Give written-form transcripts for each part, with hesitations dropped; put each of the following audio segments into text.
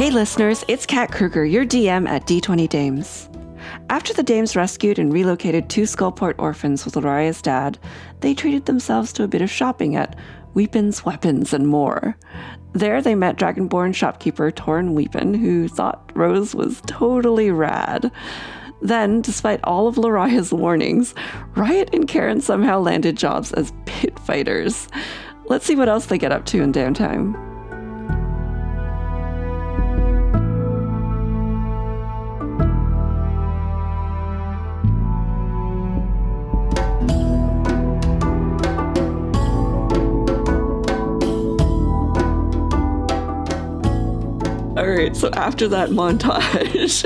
Hey listeners, it's Kat Kruger, your DM at D20 Dames. After the Dames rescued and relocated 2 Skullport orphans with Loria's dad, they treated themselves to a bit of shopping at Weepin's Weapons and More. There they met Dragonborn shopkeeper Torrin Weepin, who thought Rose was totally rad. Then, despite all of Loria's warnings, Riot and Karen somehow landed jobs as pit fighters. Let's see what else they get up to in downtime. All right, so after that montage,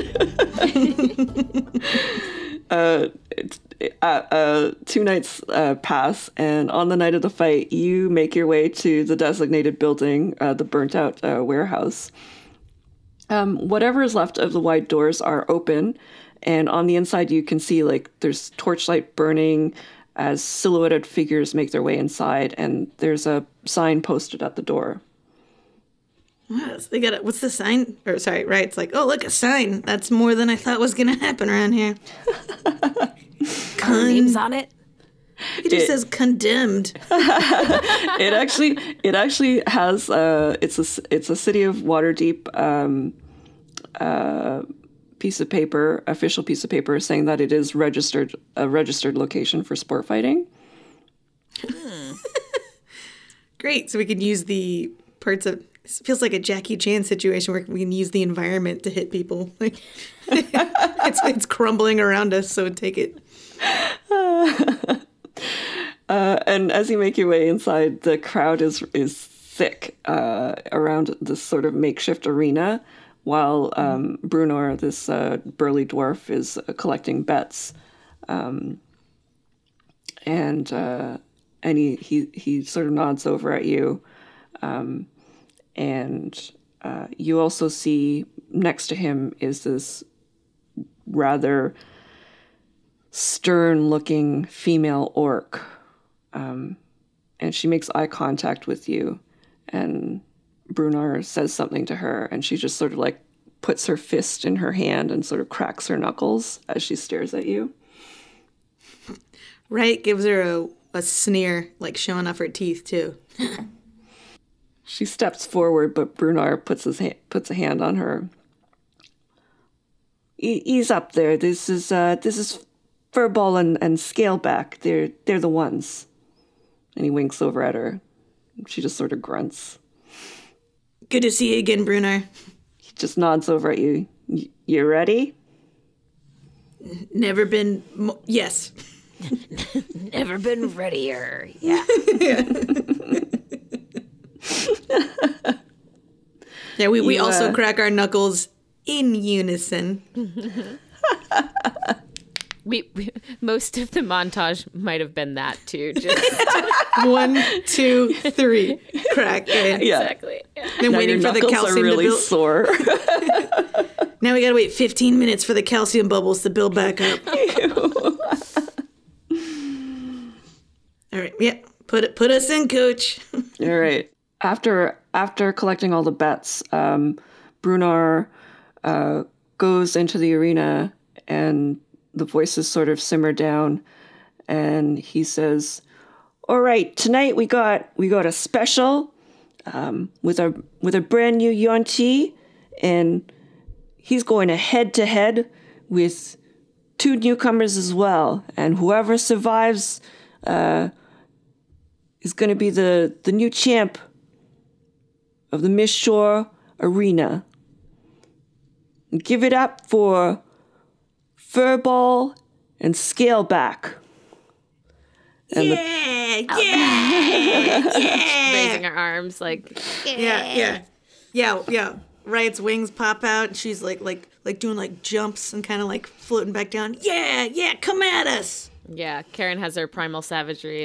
2 nights pass, and on the night of the fight, you make your way to the designated building, the burnt-out warehouse. Whatever is left of the wide doors are open, and on the inside you can see, there's torchlight burning as silhouetted figures make their way inside, and there's a sign posted at the door. What? They got what's the sign? Or sorry, right? It's like, oh, look, a sign. That's more than I thought was gonna happen around here. Names on it. It just says condemned. It actually has it's a City of Waterdeep official piece of paper saying that it is a registered location for sport fighting. Great, so we can use the parts of. It feels like a Jackie Chan situation where we can use the environment to hit people. It's crumbling around us, so take it. And as you make your way inside, the crowd is thick around this sort of makeshift arena, while Brunor, this burly dwarf, is collecting bets, and he sort of nods over at you. And you also see next to him is this rather stern-looking female orc. And she makes eye contact with you. And Brunor says something to her, and she just sort of puts her fist in her hand and sort of cracks her knuckles as she stares at you. Right, gives her a sneer, showing off her teeth, too. She steps forward, but Brunor puts a hand on her. Ease up there. This is Furball and Scaleback. They're the ones. And he winks over at her. She just sort of grunts. Good to see you again, Brunor. He just nods over at you. You ready? Never been. Yes. Never been readier. Yeah. Yeah, we also crack our knuckles in unison. We most of the montage might have been that too. Just 1, 2, 3, crack. Yeah. Exactly. Yeah. Then waiting for the calcium are really to build. sore. Now we gotta wait 15 minutes for the calcium bubbles to build back up. All right, yeah, put us in, coach. All right. After collecting all the bets, Brunor goes into the arena, and the voices sort of simmer down, and he says, "All right, tonight we got a special with a brand new Yuan-Ti, and he's going head to head with 2 newcomers as well, and whoever survives is going to be the new champ of the Mistshore Arena. Give it up for Furball and Scaleback." And yeah. raising her arms Yeah. Riot's wings pop out, and she's like doing jumps and kind of floating back down. Yeah, come at us. Yeah, Karen has her primal savagery,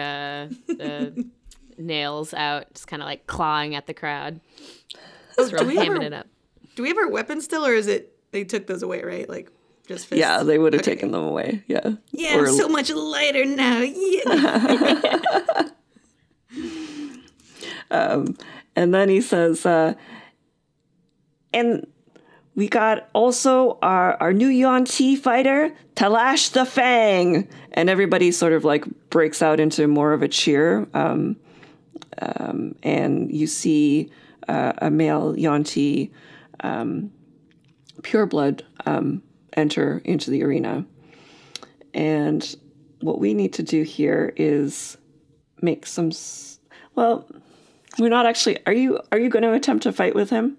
nails out, just kind of clawing at the crowd. Just hamming it up. Do we have our weapons still, or is it they took those away, right? Just fists? yeah, they would have taken them away. Yeah. Yeah, I'm so much lighter now. Yeah. And then he says, And we got also our new Yuan Ti fighter, Talash the Fang. And everybody sort of like breaks out into more of a cheer. And you see a male Yuan Ti pureblood enter into the arena. And what we need to do here is make some... Well, we're not actually... Are you going to attempt to fight with him?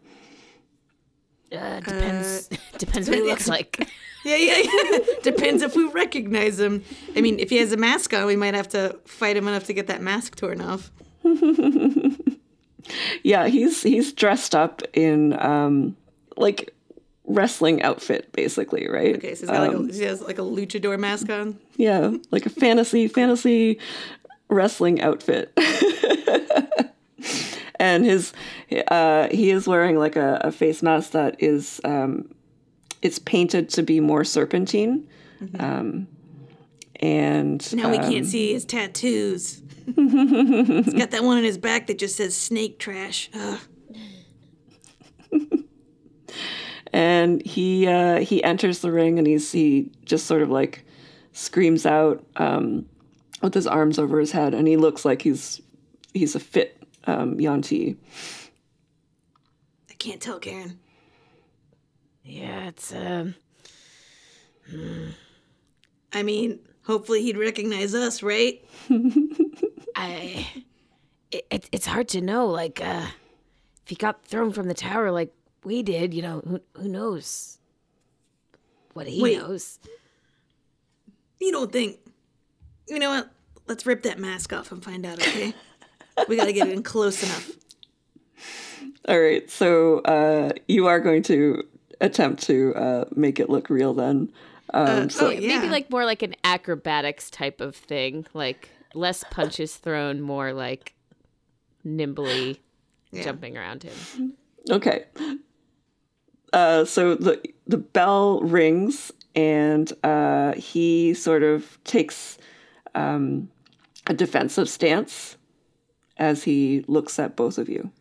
Depends. Depends what he looks like. Yeah. Depends if we recognize him. I mean, if he has a mask on, we might have to fight him enough to get that mask torn off. Yeah, he's dressed up in like wrestling outfit, basically, right? Okay, so he has like a luchador mask on. Yeah, like a fantasy wrestling outfit. And he is wearing like a face mask that is it's painted to be more serpentine. And now we can't see his tattoos. He's got that one on his back that just says snake trash. Ugh. And he enters the ring, and he just sort of like screams out with his arms over his head, and he looks like he's a fit Yuan Ti. I can't tell, Karen. Yeah, it's I mean, hopefully he'd recognize us, right? It's hard to know. Like, if he got thrown from the tower like we did, you know, who knows what he knows. You don't think... You know what? Let's rip that mask off and find out, okay? We gotta get in close enough. All right, so you are going to attempt to make it look real then. Maybe like more like an acrobatics type of thing, like less punches thrown, more like nimbly jumping around him. Okay. So the bell rings, and he sort of takes a defensive stance as he looks at both of you.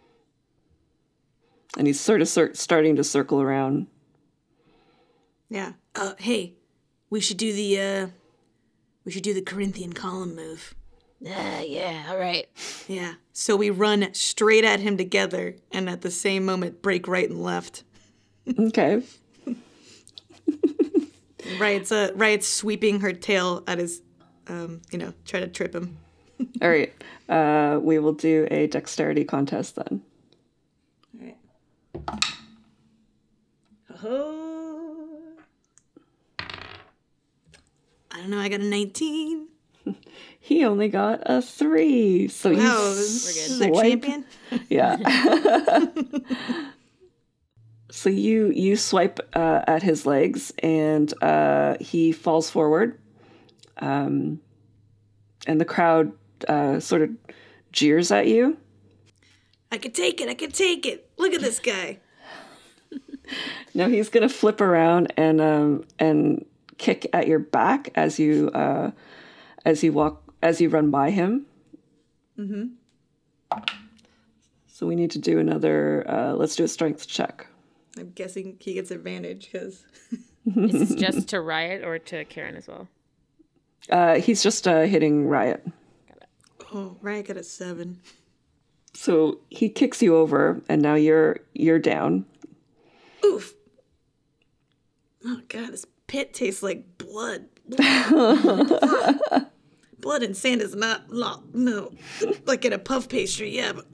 And he's sort of starting to circle around. Yeah. Hey, we should do the Corinthian column move. Yeah, all right. Yeah. So we run straight at him together, and at the same moment break right and left. Okay. Riot's sweeping her tail at his, try to trip him. All right. We will do a dexterity contest then. All right. Oh. I don't know. I got a 19. He only got a 3. So wow, this is our champion? Yeah. So you swipe at his legs, and he falls forward. And the crowd sort of jeers at you. I can take it. Look at this guy. No, he's gonna flip around and kick at your back as you run by him. Mm-hmm. So we need to do another. Let's do a strength check. I'm guessing he gets advantage because. Is this just to Riot or to Karen as well? He's just hitting Riot. Oh, Riot got a 7. So he kicks you over, and now you're down. Oof. Oh, God, this pit tastes like blood. Blood and sand is not, no. Like in a puff pastry, yeah, but...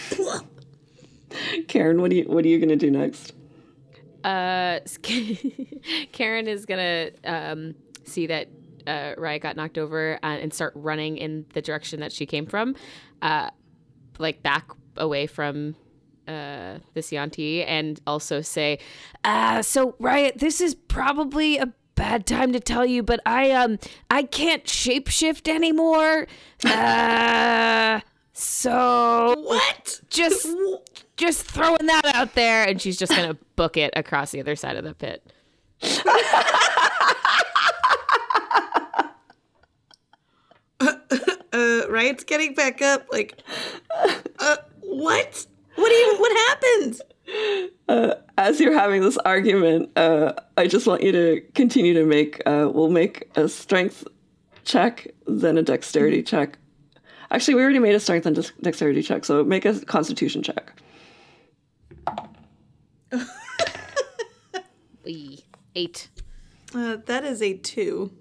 Karen, what are you going to do next? Karen is going to see that Riot got knocked over and start running in the direction that she came from, like back away from this Yuan Ti, and also say, so Riot, this is probably a bad time to tell you, but I can't shapeshift anymore. So what? Just throwing that out there. and she's just going to book it across the other side of the pit. Riot's getting back up, like, what? What happened? As you're having this argument, I just want you to continue to make, we'll make a strength check, then a dexterity check. Actually, we already made a strength and dexterity check, so make a constitution check. 8. That is a 2.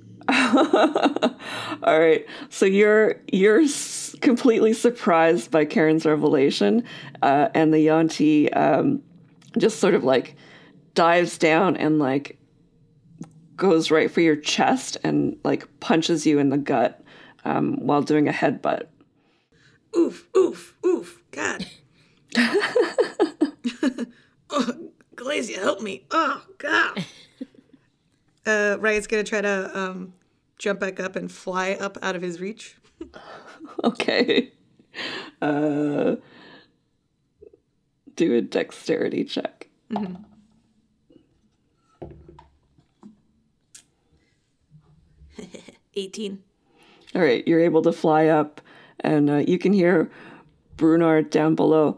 All right, so you're completely surprised by Karen's revelation, and the Yuan-ti just sort of like dives down and like goes right for your chest and like punches you in the gut while doing a headbutt. Oof, oof, oof. God. Oh, Glazia, help me. Oh, God. Riot's going to try to jump back up and fly up out of his reach. Okay. Do a dexterity check. Mm-hmm. 18. All right, you're able to fly up, and you can hear Brunard down below.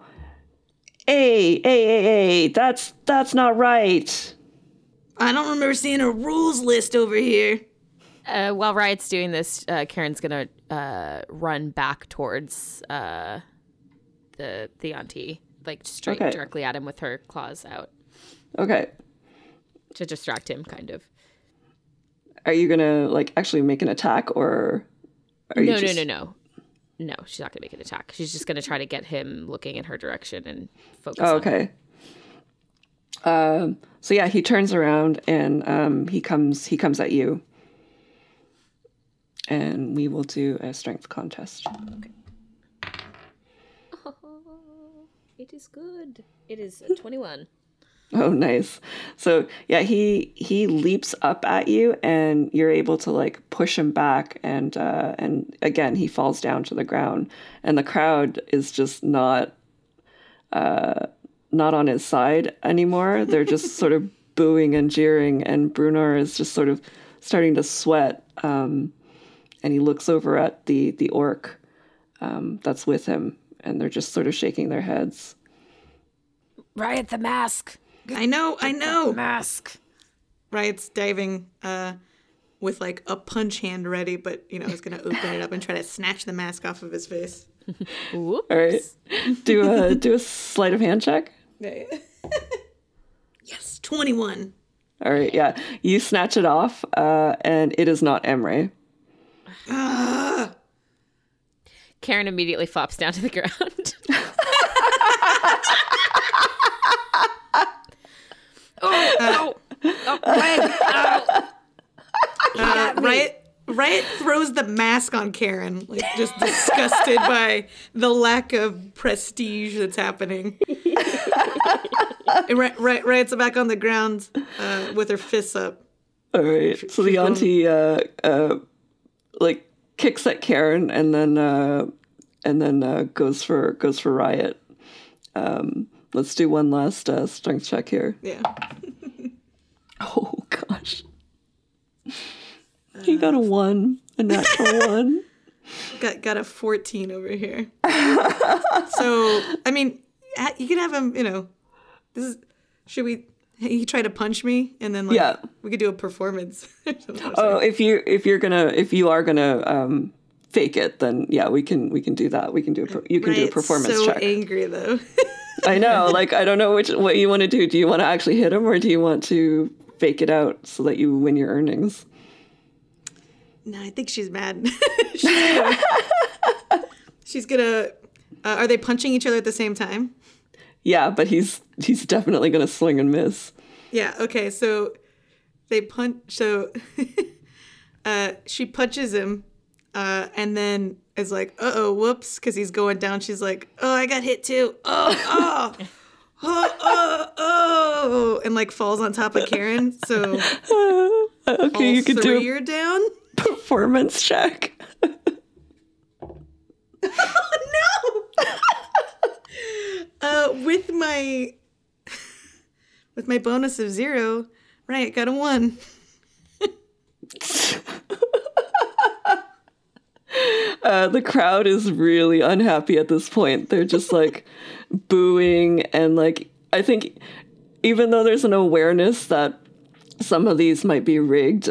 Hey, that's not right. I don't remember seeing a rules list over here. While Riot's doing this, Karen's gonna run back towards the auntie, like straight directly at him with her claws out. Okay. To distract him, kind of. Are you gonna like actually make an attack, or are you No. No, she's not gonna make an attack. She's just gonna try to get him looking in her direction and focus. Oh, okay. So yeah, he turns around and he comes at you. And we will do a strength contest. Okay. Oh, it is good. It is 21. Oh, nice. So yeah, he leaps up at you, and you're able to like push him back, and again he falls down to the ground, and the crowd is just not on his side anymore. They're just sort of booing and jeering, and Brunar is just sort of starting to sweat. And he looks over at the orc that's with him, and they're just sort of shaking their heads. Riot, the mask. I know. The mask. Riot's diving with like a punch hand ready, but he's gonna open it up and try to snatch the mask off of his face. Whoops. All right, do a sleight of hand check. Yes, 21. All right, yeah, you snatch it off, and it is not Emre. Karen immediately flops down to the ground. Riot throws the mask on Karen, like just disgusted by the lack of prestige that's happening. And Riot's back on the ground with her fists up. All right, so the auntie like kicks at Karen and then goes for Riot. Let's do one last strength check here. Yeah. Oh gosh. He got a 1, a natural 1. Got a 14 over here. So I mean, you can have him. He tried to punch me, and then we could do a performance. Oh, if you are gonna fake it, then yeah, we can do that. We can do do a performance check. So angry though. I know, like I don't know what you want to do. Do you want to actually hit him, or do you want to fake it out so that you win your earnings? No, I think she's mad. She's gonna. Are they punching each other at the same time? Yeah, but he's definitely gonna swing and miss. Yeah. Okay. So they punch. So she punches him, and then is like, "Uh-oh, whoops," because he's going down. She's like, "Oh, I got hit too. Oh, and like falls on top of Karen. So okay, you can do. You're down. Performance check. Oh no! With my bonus of 0, right? Got a 1. The crowd is really unhappy at this point. They're just like booing, and like I think even though there's an awareness that some of these might be rigged,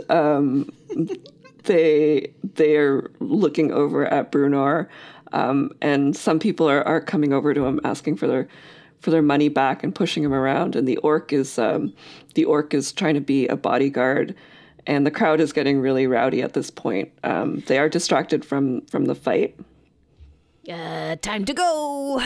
they are looking over at Brunar, and some people are coming over to him asking for their money back and pushing him around. And the orc is trying to be a bodyguard, and the crowd is getting really rowdy at this point. They are distracted from the fight. Time to go.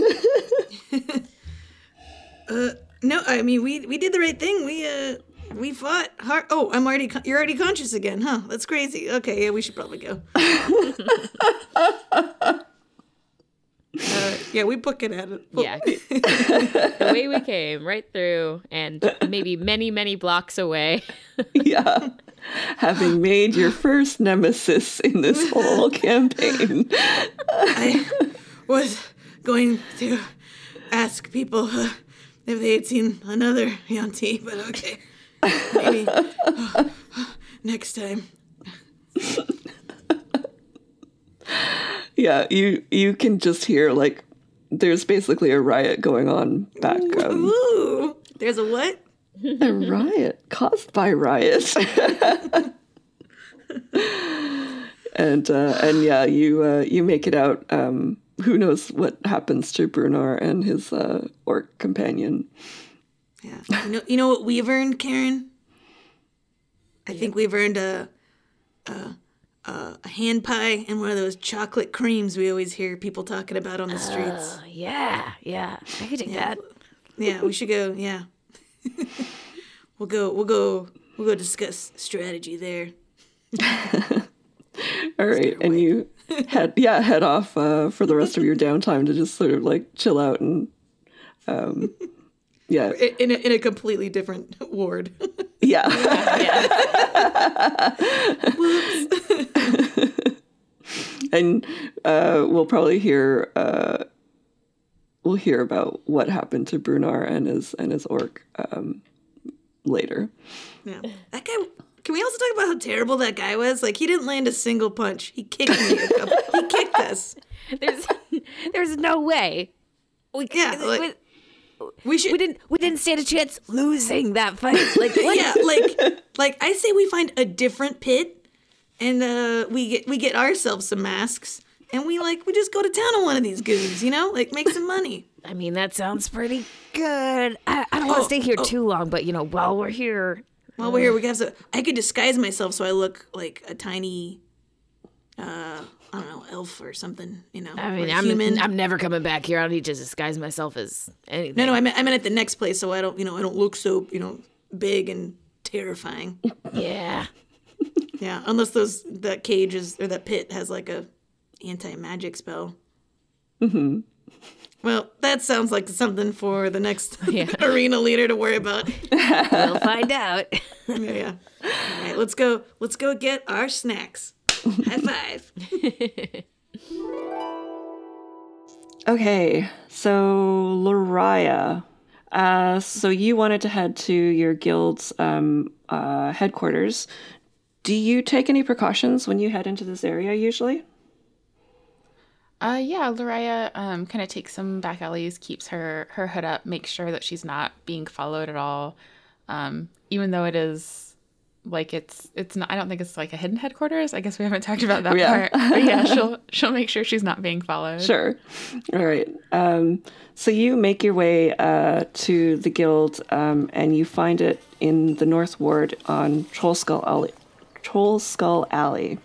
No, I mean we did the right thing. We fought hard. Oh, you're already conscious again, huh? That's crazy. Okay, yeah, we should probably go. Yeah, we book it at it. Yeah. The way we came, right through, and maybe many, many blocks away. Yeah. Having made your first nemesis in this whole campaign. I was going to ask people if they had seen another Yuan-ti, but okay. Maybe next time. Yeah, you can just hear, like, there's basically a riot going on back. Ooh, there's a what? A riot caused by riot. and yeah, you make it out. Who knows what happens to Brunar and his orc companion? Yeah, you know what we've earned, Karen? I think we've earned a hand pie and one of those chocolate creams we always hear people talking about on the streets. Yeah. I could take that. Yeah, we should go. Yeah, we'll go discuss strategy there. All right, and you head off for the rest of your downtime to just sort of like chill out and yeah, in a completely different ward. Yeah. And we'll probably hear about what happened to Brunar and his orc later. Yeah, that guy. Can we also talk about how terrible that guy was? Like, he didn't land a single punch. He kicked me. He kicked us. There's no way. We didn't stand a chance losing that fight. Like, what? Yeah, like I say we find a different pit, and we get ourselves some masks, and we just go to town on one of these goons, like make some money. I mean, that sounds pretty good. I don't want to stay here too long, but while we're here. While we're here, we have I could disguise myself so I look like a tiny, I don't know, elf or something. I mean, I'm never coming back here. I don't need to disguise myself as anything. No, I meant at the next place, so I don't look so big and terrifying. Yeah. Yeah, unless that cage or that pit has like a anti-magic spell. Mm-hmm. Well, that sounds like something for the next arena leader to worry about. We'll find out. Yeah. All right, let's go get our snacks. High five. Okay, so Lariah. So you wanted to head to your guild's headquarters. Do you take any precautions when you head into this area usually? Yeah, Lariah kind of takes some back alleys, keeps her hood up, makes sure that she's not being followed at all. Even though it is like it's not. I don't think it's like a hidden headquarters. I guess we haven't talked about that part. But yeah, she'll make sure she's not being followed. Sure. All right. So you make your way to the guild, and you find it in the North Ward on Troll Skull Alley.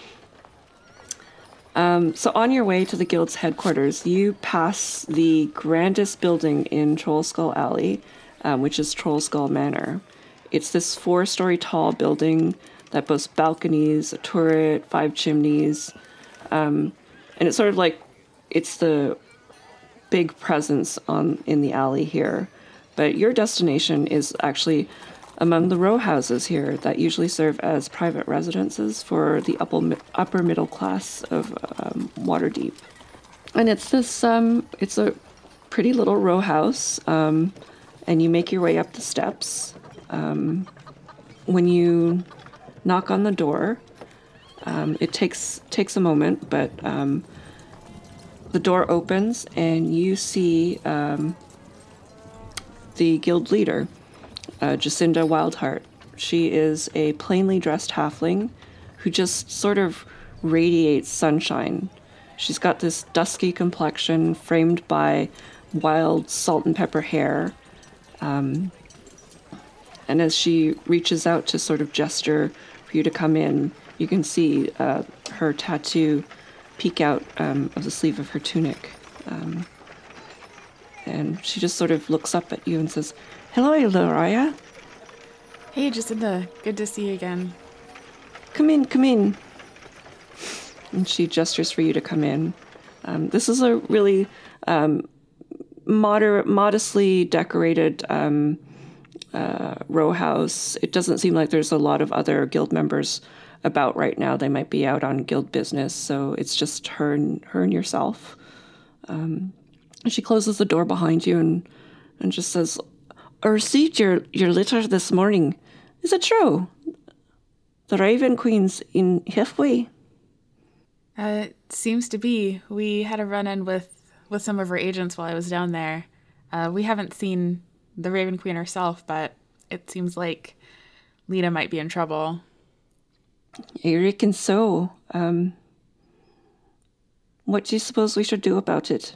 So on your way to the guild's headquarters, you pass the grandest building in Troll Skull Alley, which is Troll Skull Manor. It's this 4-story tall building that boasts balconies, a turret, 5 chimneys, and it's sort of like it's the big presence in the alley here. But your destination is actually among the row houses here that usually serve as private residences for the upper middle class of Waterdeep. And it's this, it's a pretty little row house, and you make your way up the steps. When you knock on the door, it takes a moment, but the door opens and you see the guild leader, Jacinda Wildheart. She is a plainly dressed halfling who just sort of radiates sunshine. She's got this dusky complexion framed by wild salt and pepper hair. And as she reaches out to sort of gesture for you to come in, you can see her tattoo peek out of the sleeve of her tunic. And she just sort of looks up at you and says, "Hello, Loraya. Hey, Jacinda. Good to see you again. Come in, come in." And she gestures for you to come in. This is a really modestly decorated row house. It doesn't seem like there's a lot of other guild members about right now. They might be out on guild business, so it's just her and yourself. She closes the door behind you and just says, "I received your letter this morning. Is it true? The Raven Queen's in Hifway?" It seems to be. We had a run-in with some of her agents while I was down there. We haven't seen the Raven Queen herself, but it seems like Lita might be in trouble. I reckon so. What do you suppose we should do about it?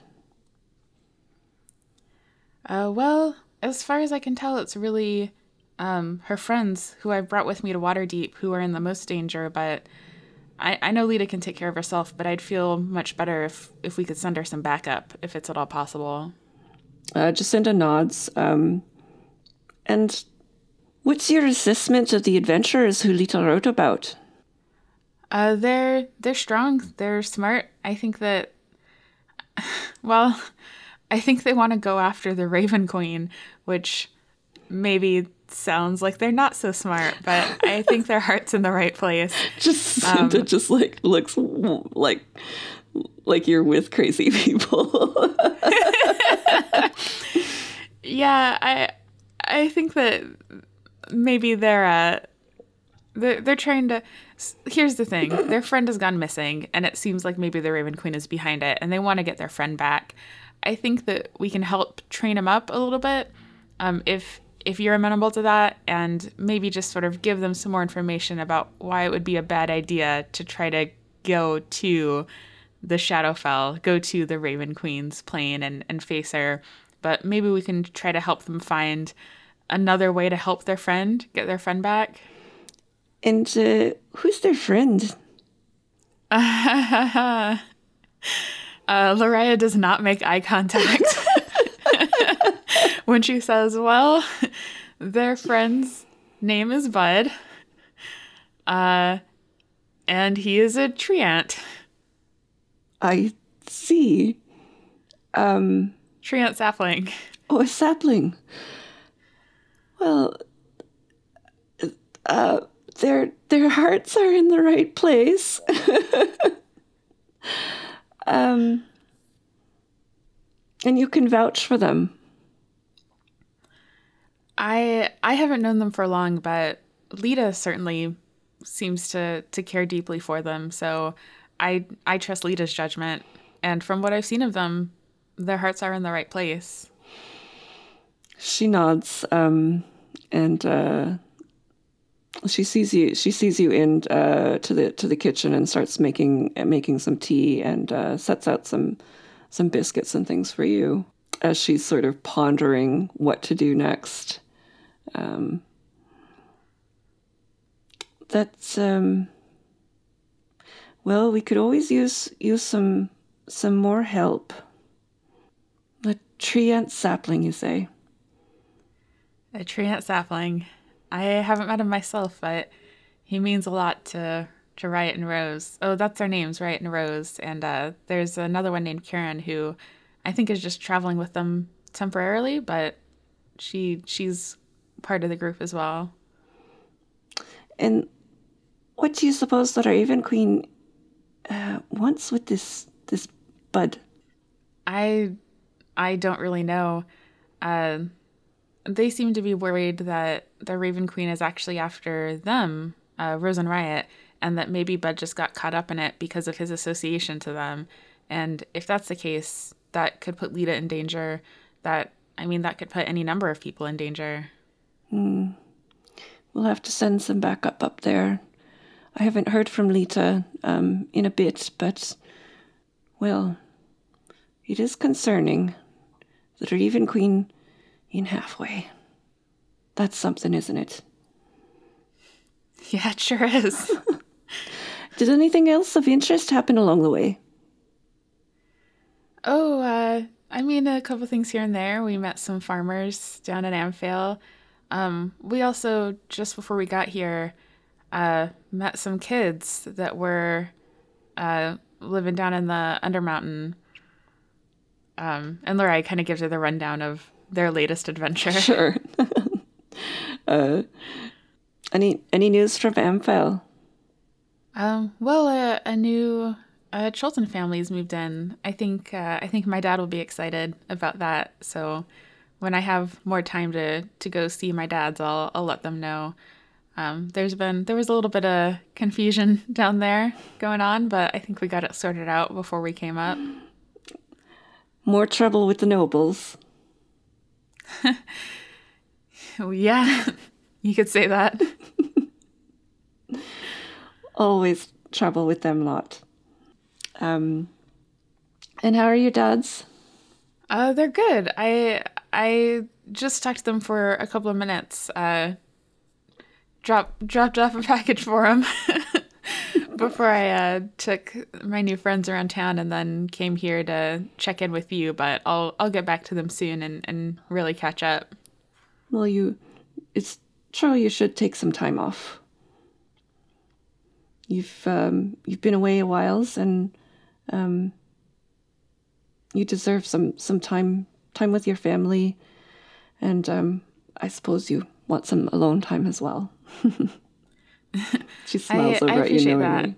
Well, as far as I can tell, it's really her friends who I brought with me to Waterdeep who are in the most danger, but I know Lita can take care of herself, but I'd feel much better if we could send her some backup, if it's at all possible. Jacinda nods. And what's your assessment of the adventurers who Lita wrote about? They're strong. They're smart. I think that, well, I think they want to go after the Raven Queen, which maybe sounds like they're not so smart, but I think their heart's in the right place. Jacinda just like looks like you're with crazy people. Yeah, I think that maybe they're trying to. Here's the thing: their friend has gone missing, and it seems like maybe the Raven Queen is behind it, and they want to get their friend back. I think that we can help train them up a little bit, if you're amenable to that, and maybe just sort of give them some more information about why it would be a bad idea to try to go to the Shadowfell, go to the Raven Queen's plane and face her. But maybe we can try to help them find another way to help their friend, get their friend back. And who's their friend? Loraya does not make eye contact when she says, well, their friend's name is Bud, and he is a treant. I see. Treant sapling. Oh, a sapling. Well, their hearts are in the right place. And you can vouch for them. I haven't known them for long, but Lita certainly seems to care deeply for them. So I trust Lita's judgment. And from what I've seen of them, their hearts are in the right place. She nods, and she sees you in to the kitchen and starts making some tea and sets out some biscuits and things for you as she's sort of pondering what to do next. That's well, we could always use some more help. A treant sapling, you say? A treant sapling. I haven't met him myself, but he means a lot to Riot and Rose. Oh, that's their names, Riot and Rose. And there's another one named Karen who I think is just traveling with them temporarily, but she's part of the group as well. And what do you suppose that our Raven Queen wants with this Bud? I don't really know. They seem to be worried that the Raven Queen is actually after them, Rose and Riot, and that maybe Bud just got caught up in it because of his association to them. And if that's the case, that could put Lita in danger. That I mean, that could put any number of people in danger. We'll have to send some backup up there. I haven't heard from Lita in a bit, but, well, it is concerning that her even queen in halfway. That's something, isn't it? Yeah, it sure is. Did anything else of interest happen along the way? Oh, I mean, a couple things here and there. We met some farmers down in Amphale. We also, just before we got here, met some kids that were living down in the Undermountain. And Lorai kind of gives her the rundown of their latest adventure. Sure. Any news from Amphale? Well, a new Chilton family's moved in. I think my dad will be excited about that. So when I have more time to go see my dad's, I'll let them know. There was a little bit of confusion down there going on, but I think we got it sorted out before we came up. More trouble with the nobles. Yeah, you could say that. Always trouble with them lot. And how are your dads? They're good. I just talked to them for a couple of minutes. Dropped off a package for them before I took my new friends around town, and then came here to check in with you. But I'll get back to them soon and really catch up. Well, it's true. You should take some time off. You've been away a whiles, and you deserve some time with your family, and I suppose you want some alone time as well. She smiles over at you knowingly.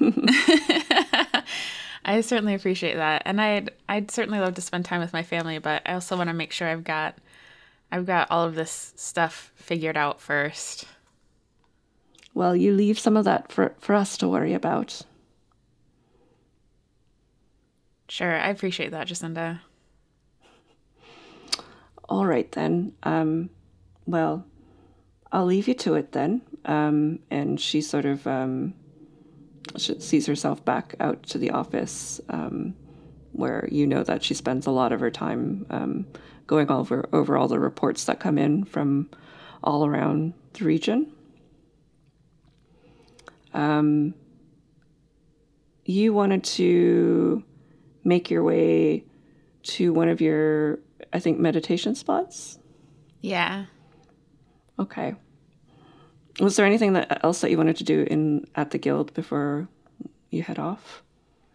I certainly appreciate that, and I'd certainly love to spend time with my family, but I also want to make sure I've got all of this stuff figured out first. Well, you leave some of that for us to worry about. Sure, I appreciate that, Jacinda. All right, then. Well, I'll leave you to it then. And she sort of she sees herself back out to the office, where you know that she spends a lot of her time going over all the reports that come in from all around the region. You wanted to make your way to one of your, I think, meditation spots? Yeah. Okay. Was there anything else that you wanted to do at the guild before you head off?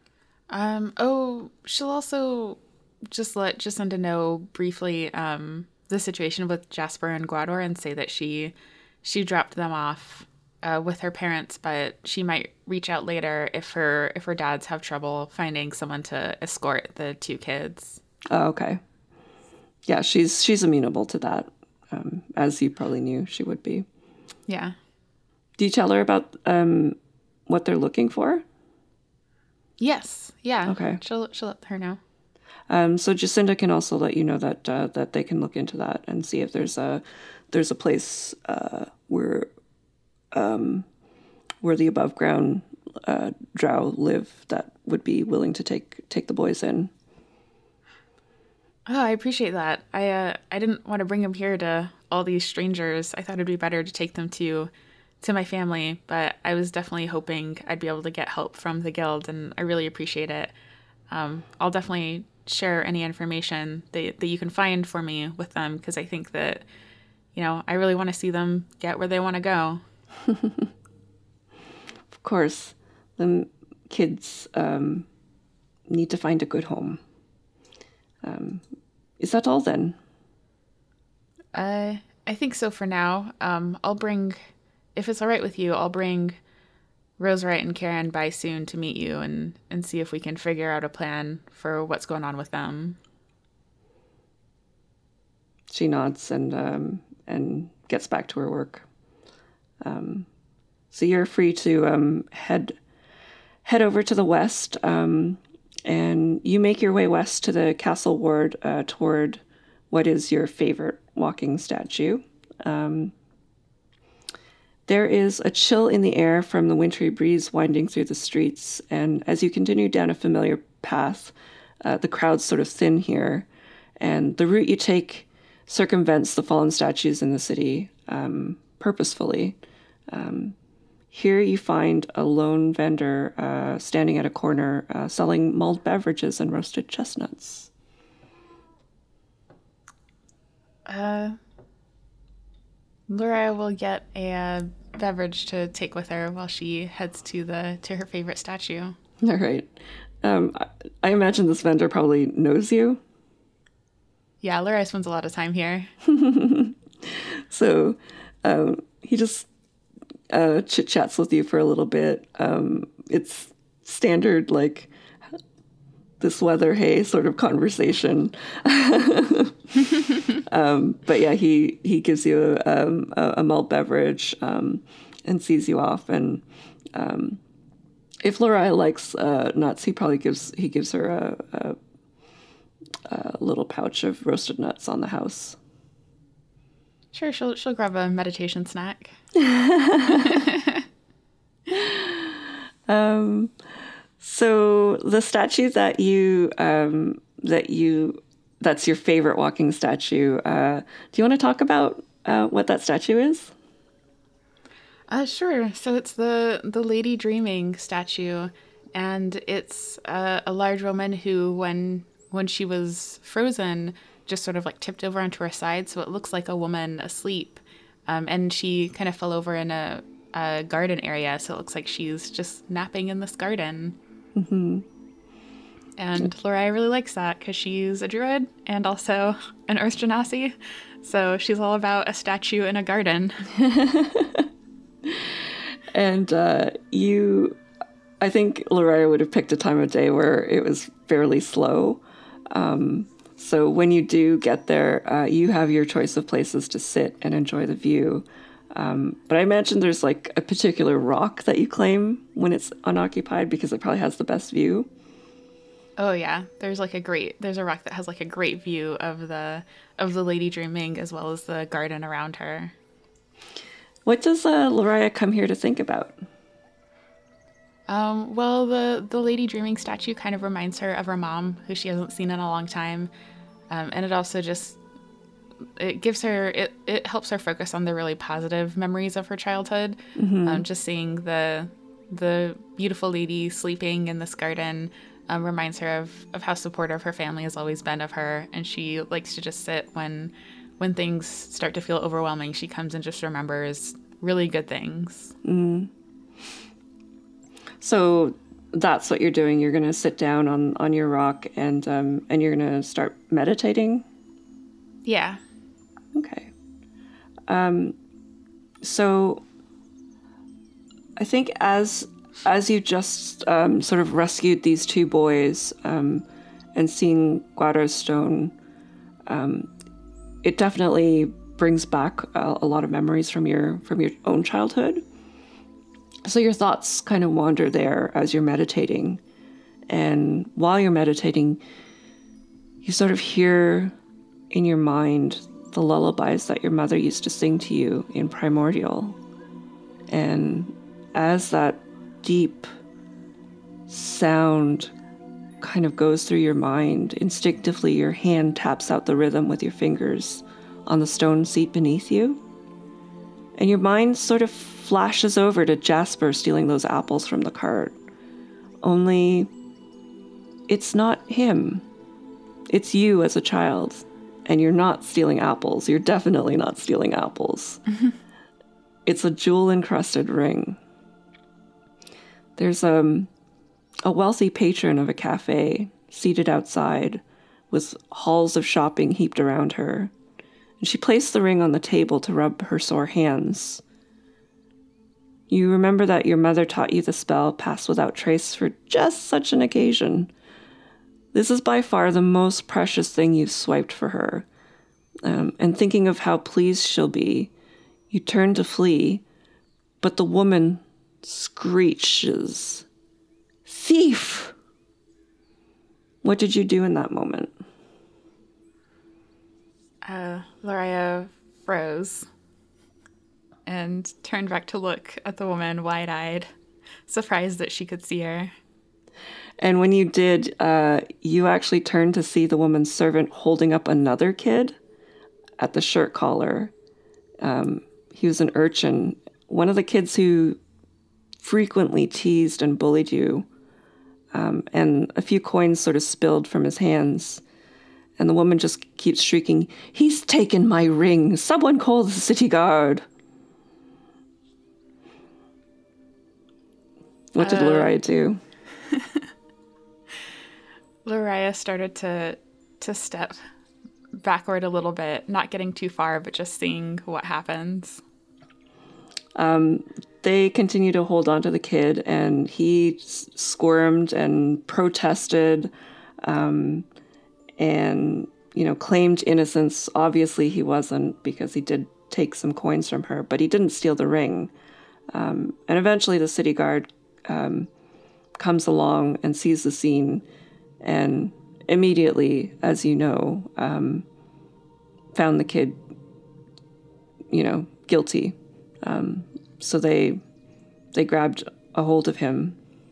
She'll also just let Jacinda know briefly the situation with Jasper and Guador, and say that she dropped them off with her parents, but she might reach out later if her dads have trouble finding someone to escort the two kids. Oh, okay. Yeah, she's amenable to that, as you probably knew she would be. Yeah. Do you tell her about what they're looking for? Yes. Yeah. Okay. She'll let her know. So Jacinda can also let you know that they can look into that and see if there's a place where the above ground drow live that would be willing to take the boys in. Oh, I appreciate that. I didn't want to bring them here to all these strangers. I thought it'd be better to take them to my family, but I was definitely hoping I'd be able to get help from the guild, and I really appreciate it. I'll definitely share any information that you can find for me with them, because I think that, I really want to see them get where they want to go. Of course, the kids need to find a good home. Is that all then? I think so for now. I'll bring, if it's all right with you, I'll bring Rosewright and Karen by soon to meet you and see if we can figure out a plan for what's going on with them. She nods and gets back to her work. So you're free to head over to the west, and you make your way west to the castle ward toward what is your favorite walking statue. There is a chill in the air from the wintry breeze winding through the streets, and as you continue down a familiar path, the crowds sort of thin here, and the route you take circumvents the fallen statues in the city purposefully. Here you find a lone vendor standing at a corner selling mulled beverages and roasted chestnuts. Laura will get a beverage to take with her while she heads to her favorite statue. All right. I imagine this vendor probably knows you. Yeah, Laura spends a lot of time here. So he just chit-chats with you for a little bit. It's standard, like, this weather, hey, sort of conversation. But yeah, he gives you a malt beverage and sees you off. And if Loraya likes nuts, he gives her a little pouch of roasted nuts on the house. Sure, she'll grab a meditation snack. So the statue that's your favorite walking statue. Do you want to talk about what that statue is? Sure. So it's the Lady Dreaming statue, and it's a large woman who, when she was frozen, just sort of like tipped over onto her side, so it looks like a woman asleep. And she kind of fell over in a garden area, so it looks like she's just napping in this garden. Mm-hmm. And Loraya really likes that because she's a druid and also an Earth Genasi, so she's all about a statue in a garden. And I think Loraya would have picked a time of day where it was fairly slow. So when you do get there, you have your choice of places to sit and enjoy the view. But I imagine there's like a particular rock that you claim when it's unoccupied because it probably has the best view. Oh yeah, there's a rock that has like a great view of the Lady Dreaming as well as the garden around her. What does Loraya come here to think about? Well, the Lady Dreaming statue kind of reminds her of her mom, who she hasn't seen in a long time, and it also just it helps her focus on the really positive memories of her childhood. Mm-hmm. Just seeing the beautiful lady sleeping in this garden reminds her of how supportive her family has always been of her, and she likes to just sit when things start to feel overwhelming. She comes and just remembers really good things. Mm. So that's what you're doing. You're going to sit down on your rock and you're going to start meditating? Yeah. Okay. So I think as you just sort of rescued these two boys and seeing Guado's stone, it definitely brings back a lot of memories from your own childhood. So your thoughts kind of wander there as you're meditating. And while you're meditating, you sort of hear in your mind the lullabies that your mother used to sing to you in Primordial. And as that deep sound kind of goes through your mind, instinctively your hand taps out the rhythm with your fingers on the stone seat beneath you. And your mind sort of flashes over to Jasper stealing those apples from the cart. Only it's not him. It's you as a child. And you're not stealing apples. You're definitely not stealing apples. It's a jewel-encrusted ring. There's a wealthy patron of a cafe seated outside with halls of shopping heaped around her. And she placed the ring on the table to rub her sore hands. You remember that your mother taught you the spell Pass Without Trace for just such an occasion. This is by far the most precious thing you've swiped for her. And thinking of how pleased she'll be, you turn to flee, but the woman screeches, "Thief!" What did you do in that moment? Laria froze and turned back to look at the woman wide-eyed, surprised that she could see her. And when you did, you actually turned to see the woman's servant holding up another kid at the shirt collar. He was an urchin, one of the kids who frequently teased and bullied you. And a few coins sort of spilled from his hands. And the woman just keeps shrieking, "He's taken my ring! Someone call the city guard!" What did Laria do? Laria started to step backward a little bit, not getting too far, but just seeing what happens. They continue to hold on to the kid, and he squirmed and protested, and, claimed innocence. Obviously he wasn't, because he did take some coins from her, but he didn't steal the ring. And eventually the city guard comes along and sees the scene, and immediately, as you know, found the kid, guilty. So they grabbed a hold of him,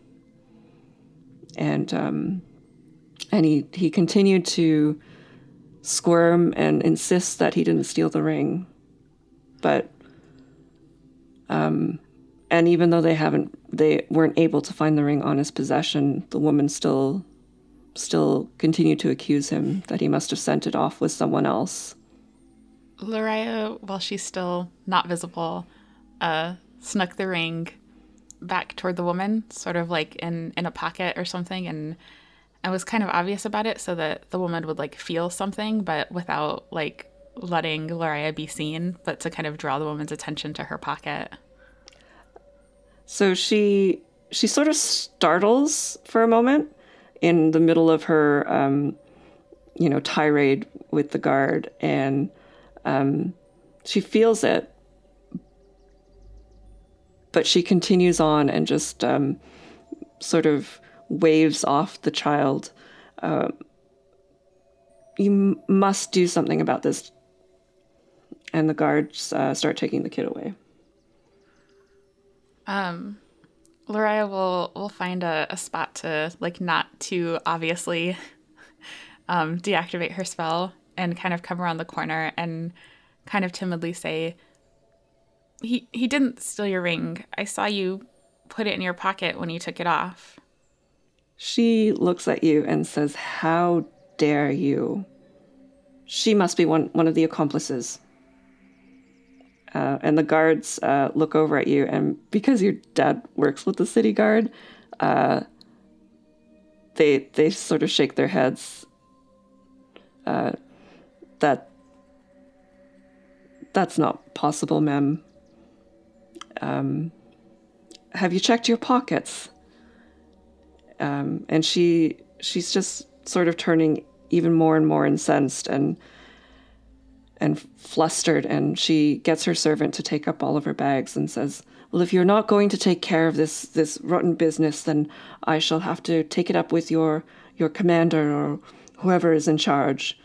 and he continued to squirm and insist that he didn't steal the ring. But and even though they weren't able to find the ring on his possession, the woman still continued to accuse him that he must have sent it off with someone else. Laria, while she's still not visible, snuck the ring back toward the woman, sort of like in a pocket or something, and was kind of obvious about it so that the woman would feel something, but without letting Laria be seen, but to kind of draw the woman's attention to her pocket. So she sort of startles for a moment in the middle of her, tirade with the guard, and she feels it, but she continues on and just sort of waves off the child. You must do something about this. And the guards start taking the kid away. Laria will find a spot to not too obviously deactivate her spell and kind of come around the corner and kind of timidly say, He didn't steal your ring. I saw you put it in your pocket when you took it off. She looks at you and says, "How dare you? She must be one of the accomplices." And the guards look over at you, and because your dad works with the city guard, they sort of shake their heads. That's not possible, ma'am. Have you checked your pockets? And she's just sort of turning even more and more incensed and flustered, and she gets her servant to take up all of her bags and says, "Well, if you're not going to take care of this rotten business, then I shall have to take it up with your commander or whoever is in charge.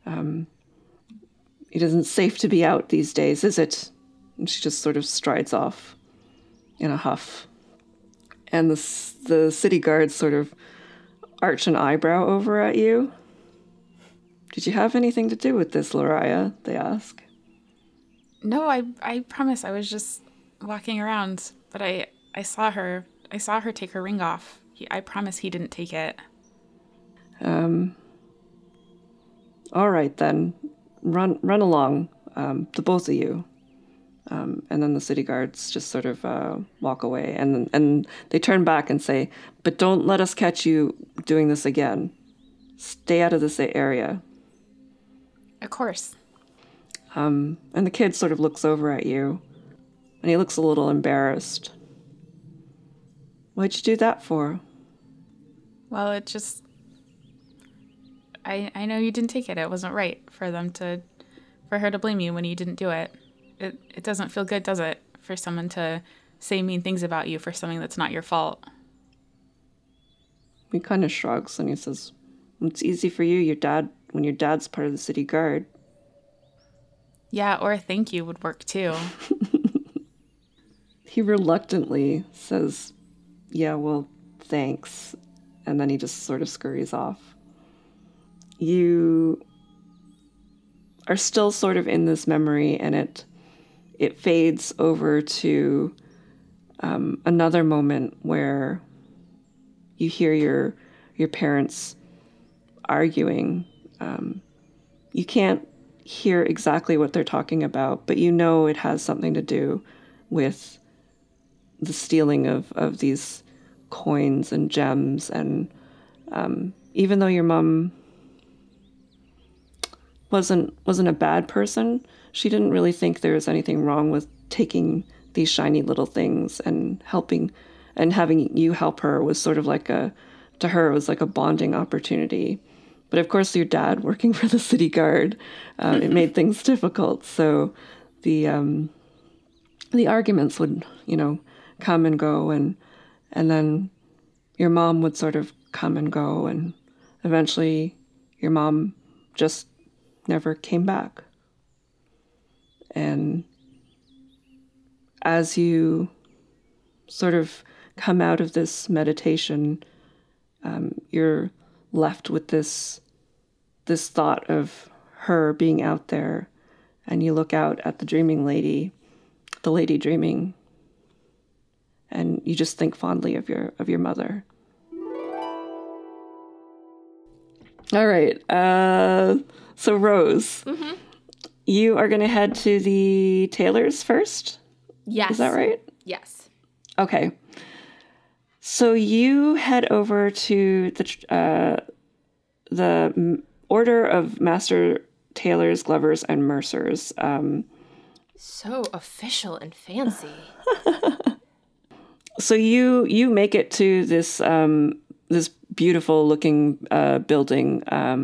It isn't safe to be out these days, is it?" And she just sort of strides off in a huff. And the city guards sort of arch an eyebrow over at you. "Did you have anything to do with this, Laria?" they ask. No, I promise I was just walking around, but I saw her take her ring off. I promise he didn't take it. All right then, run along, the both of you. And then the city guards just sort of walk away, and they turn back and say, "But don't let us catch you doing this again. Stay out of this area." Of course. And the kid sort of looks over at you, and he looks a little embarrassed. "Why'd you do that for?" Well, it just... I know you didn't take it. It wasn't right for her to blame you when you didn't do it. It doesn't feel good, does it? For someone to say mean things about you for something that's not your fault. He kind of shrugs, and he says, "It's easy for you, when your dad's part of the city guard." Yeah, or a thank you would work too. He reluctantly says, yeah, well, thanks. And then he just sort of scurries off. You are still sort of in this memory, and it fades over to another moment where you hear your parents arguing. You can't hear exactly what they're talking about, but you know it has something to do with the stealing of these coins and gems. And even though your mom wasn't a bad person, she didn't really think there was anything wrong with taking these shiny little things and helping, and having you help her was sort of like to her, it was like a bonding opportunity. But of course, your dad working for the city guard, it made things difficult. So the arguments would, come and go, and then your mom would sort of come and go, and eventually your mom just never came back. And as you sort of come out of this meditation, you're left with this thought of her being out there, and you look out at the dreaming lady, the lady dreaming, and you just think fondly of your mother. All right. So Rose, you are going to head to the tailor's first? Yes. Is that right? Yes. Okay. So you head over to the Order of Master Tailors, Glovers, and Mercers. So official and fancy. So you make it to this this beautiful looking building.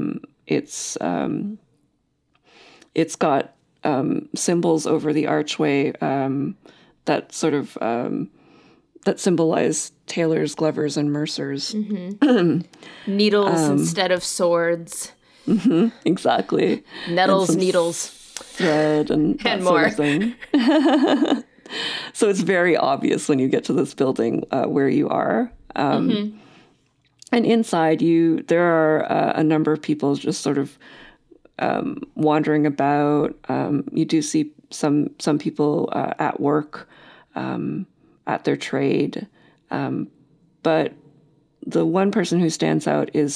It's got symbols over the archway that sort of that symbolize tailors, glovers, and mercers. Needles instead of swords. Exactly. Nettles, And some needles. thread and that And sort more. of thing. So it's very obvious when you get to this building where you are. And inside there are a number of people just sort of wandering about. You do see some people at work, at their trade. But the one person who stands out is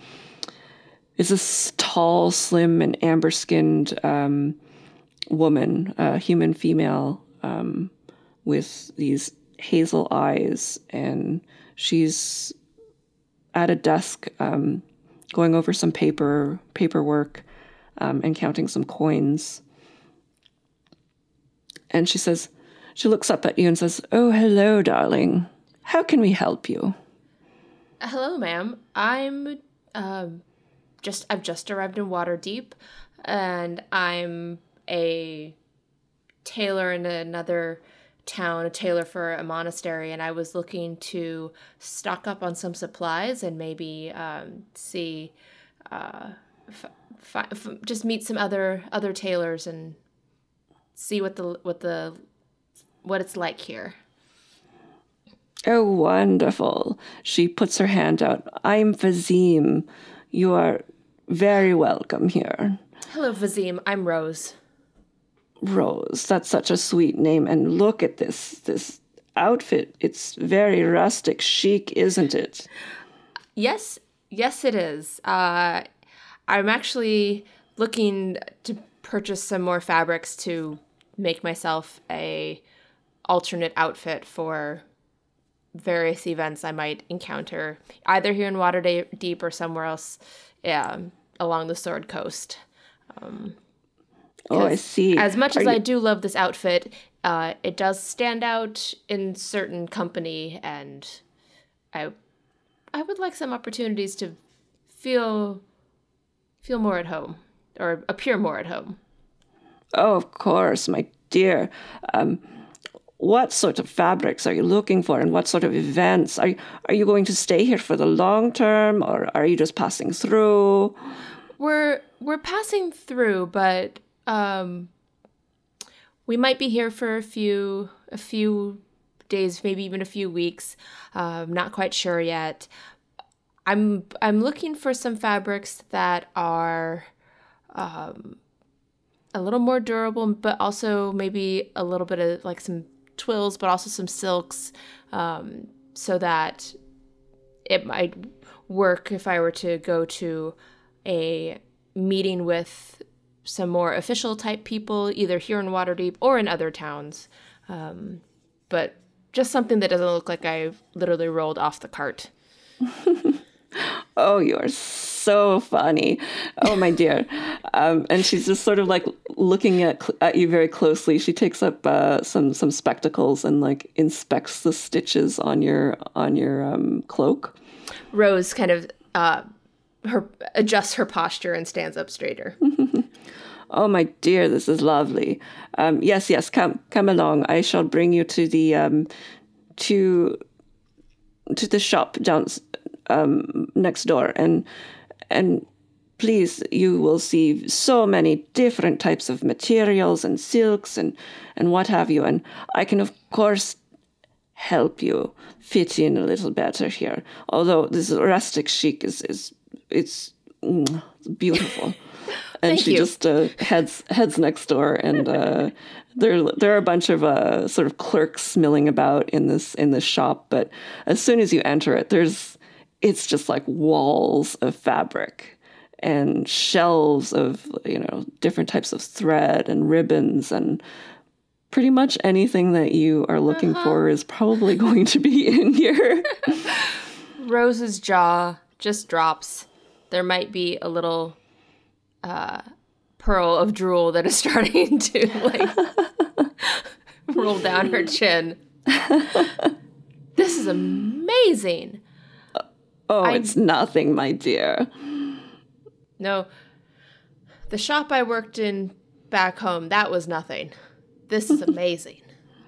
this tall, slim, and amber-skinned woman, a human female, with these hazel eyes, and she's at a desk going over some paperwork and counting some coins. And she looks up at you and says, "Oh, hello, darling. How can we help you?" Hello, ma'am. I've just arrived in Waterdeep, and I'm a tailor in another town, a tailor for a monastery, and I was looking to stock up on some supplies and maybe see, just meet some other tailors and see what it's like here. Oh, wonderful. She puts her hand out. "I'm Vazim. You are very welcome here." Hello, Vazim. I'm Rose. Rose, that's such a sweet name. And look at this outfit. It's very rustic chic, isn't it? Yes, it is. I'm actually looking to purchase some more fabrics to make myself a alternate outfit for various events I might encounter, either here in Waterdeep or somewhere else along the Sword Coast. Oh, I see. As much as I do love this outfit, it does stand out in certain company, and I would like some opportunities to feel more at home, or appear more at home. Oh, of course, my dear. What sort of fabrics are you looking for, and what sort of events? Are you going to stay here for the long term, or are you just passing through? We're passing through, but We might be here for a few days, maybe even a few weeks. Not quite sure yet. I'm looking for some fabrics that are a little more durable, but also maybe a little bit of like some twills, but also some silks, so that it might work if I were to go to a meeting with some more official type people, either here in Waterdeep or in other towns. But just something that doesn't look like I literally rolled off the cart. Oh, you're so funny. Oh, my dear. And she's just sort of like looking at you very closely. She takes up some spectacles and like inspects the stitches on your cloak. Rose kind of adjusts her posture and stands up straighter. Oh, my dear, this is lovely. Yes, come along. I shall bring you to the to the shop down next door, and please, you will see so many different types of materials and silks and what have you, and I can of course help you fit in a little better here. Although this rustic chic is beautiful. And Thank she you. just heads next door, and there are a bunch of sort of clerks milling about in this shop. But as soon as you enter it, it's just like walls of fabric and shelves of different types of thread and ribbons, and pretty much anything that you are looking for is probably going to be in here. Rose's jaw just drops. There might be a little pearl of drool that is starting to like roll down her chin. This is amazing. Oh, it's nothing, my dear. No, the shop I worked in back home, that was nothing. This is amazing.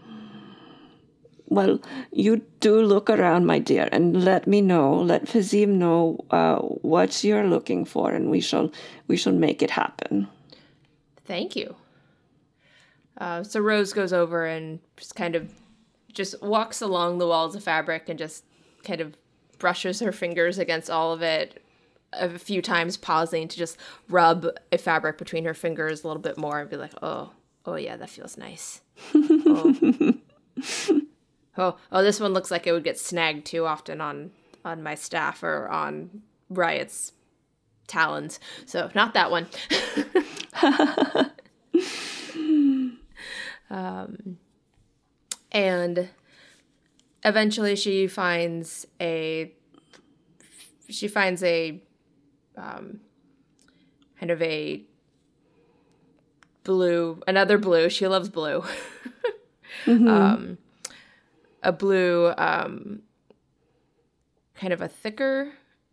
Well, you do look around, my dear, and let Fazim know what you're looking for, and we shall make it happen. Thank you. So Rose goes over and just walks along the walls of fabric and just kind of brushes her fingers against all of it a few times, pausing to just rub a fabric between her fingers a little bit more and be like, oh yeah, that feels nice. Oh, this one looks like it would get snagged too often on my staff or on Riot's talons. So not that one. And eventually she finds kind of a blue, another blue. She loves blue. Mm-hmm. A blue, kind of a thicker,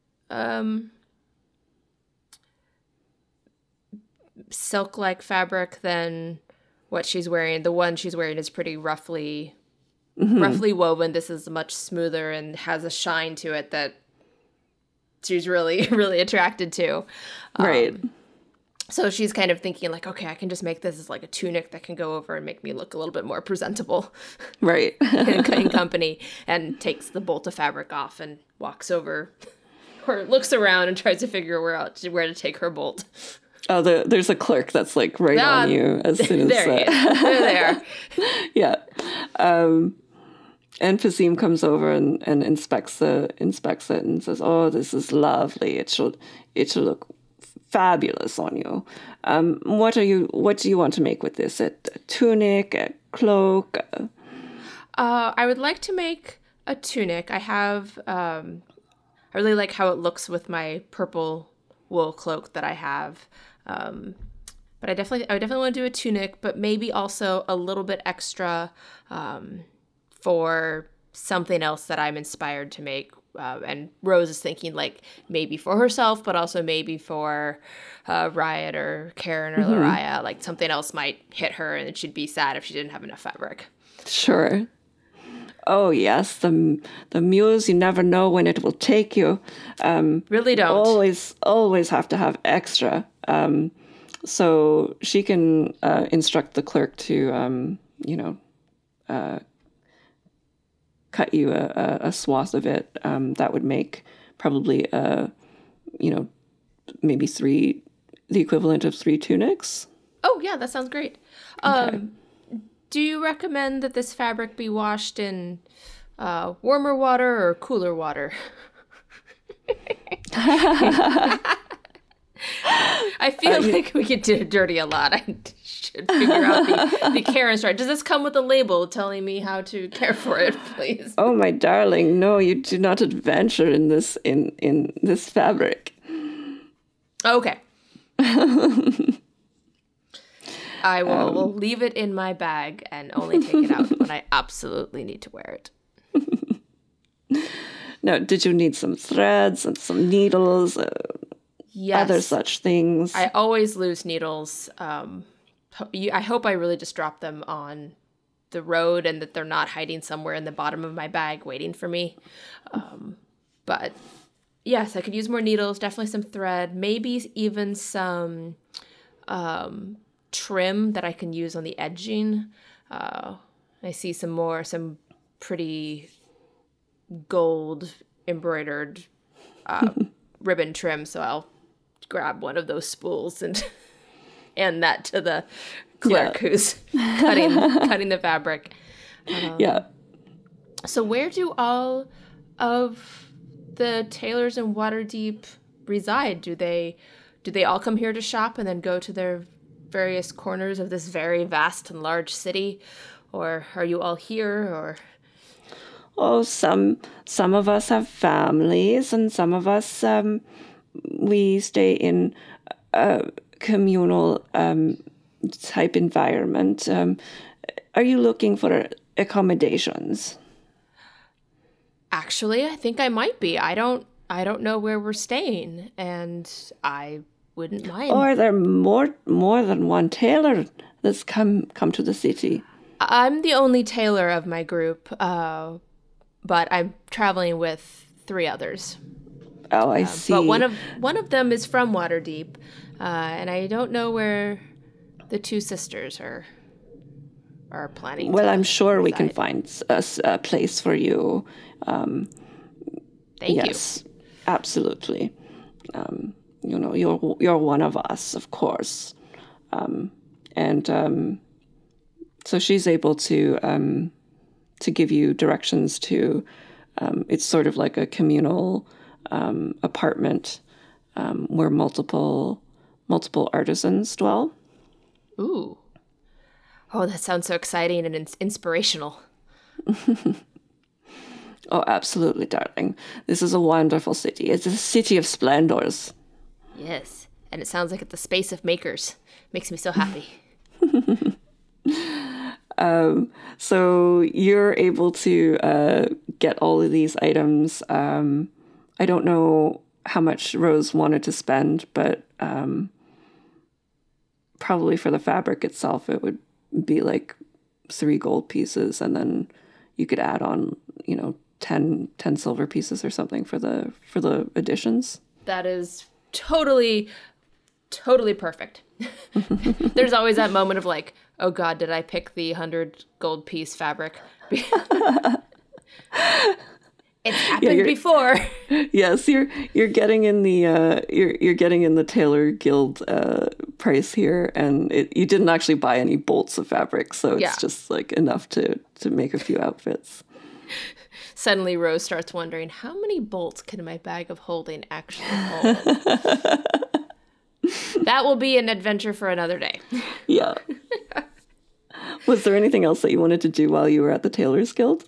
silk-like fabric than what she's wearing. The one she's wearing is pretty roughly woven. This is much smoother and has a shine to it that she's really, really attracted to. Right. So she's kind of thinking like, okay, I can just make this as like a tunic that can go over and make me look a little bit more presentable. Right. in company, and takes the bolt of fabric off and walks over or looks around and tries to figure where to take her bolt. Oh, there's a clerk that's like right on you as soon as there they are. Yeah. And Fazim comes over and inspects it and says, "Oh, this is lovely. It should look fabulous on you. What do you want to make with this? A tunic, a cloak?" I would like to make a tunic. I have I really like how it looks with my purple wool cloak that I have. But I definitely want to do a tunic, but maybe also a little bit extra for something else that I'm inspired to make. And Rose is thinking like maybe for herself, but also maybe for Riot or Karen or Lariah. Like something else might hit her and she'd be sad if she didn't have enough fabric. Sure. Oh, yes, the muse, you never know when it will take you. Really don't. Always have to have extra. So she can instruct the clerk to, cut you a swath of it. That would make probably, maybe the equivalent of 3 tunics. Oh, yeah, that sounds great. Do you recommend that this fabric be washed in warmer water or cooler water? I feel like we get dirty a lot. I should figure out the care instruction. Does this come with a label telling me how to care for it, please? Oh, my darling, no, you do not adventure in this in this fabric. Okay. I will leave it in my bag and only take it out when I absolutely need to wear it. Now, did you need some threads and some needles? Yes. Other such things? I always lose needles. I hope I really just drop them on the road and that they're not hiding somewhere in the bottom of my bag waiting for me. But yes, I could use more needles, definitely some thread, maybe even some trim that I can use on the edging. I see some pretty gold embroidered ribbon trim, so I'll grab one of those spools and that to the clerk who's cutting the fabric. So where do all of the tailors in Waterdeep reside? Do they all come here to shop and then go to their various corners of this very vast and large city, or are you all here? Or Oh, some of us have families, and some of us we stay in a communal type environment. Are you looking for accommodations? Actually, I think I might be. I don't know where we're staying, and I wouldn't mind. Or are there more than one tailor that's come to the city? I'm the only tailor of my group, but I'm traveling with 3 others. Oh, I see. But one of them is from Waterdeep, and I don't know where the 2 sisters are planning. Well, to I'm sure we reside. can find a place for you. Thank Yes, absolutely. You're one of us, of course, and so she's able to give you directions to. It's sort of like a communal apartment where multiple artisans dwell. Ooh. Oh, that sounds so exciting and inspirational. Oh, absolutely, darling. This is a wonderful city. It's a city of splendors. Yes, and it sounds like it's the space of makers. Makes me so happy. So you're able to get all of these items. I don't know how much Rose wanted to spend, but probably for the fabric itself, it would be like 3 gold pieces, and then you could add on, 10 silver pieces or something for the additions. That is totally perfect. There's always that moment of like, oh God, did I pick the 100 gold piece fabric? It's happened before. Yes, you're getting in the you're getting in the Tailor Guild price here, and you didn't actually buy any bolts of fabric, so it's just like enough to make a few outfits. Suddenly Rose starts wondering, how many bolts can my bag of holding actually hold? That will be an adventure for another day. Yeah. Was there anything else that you wanted to do while you were at the Tailor's Guild?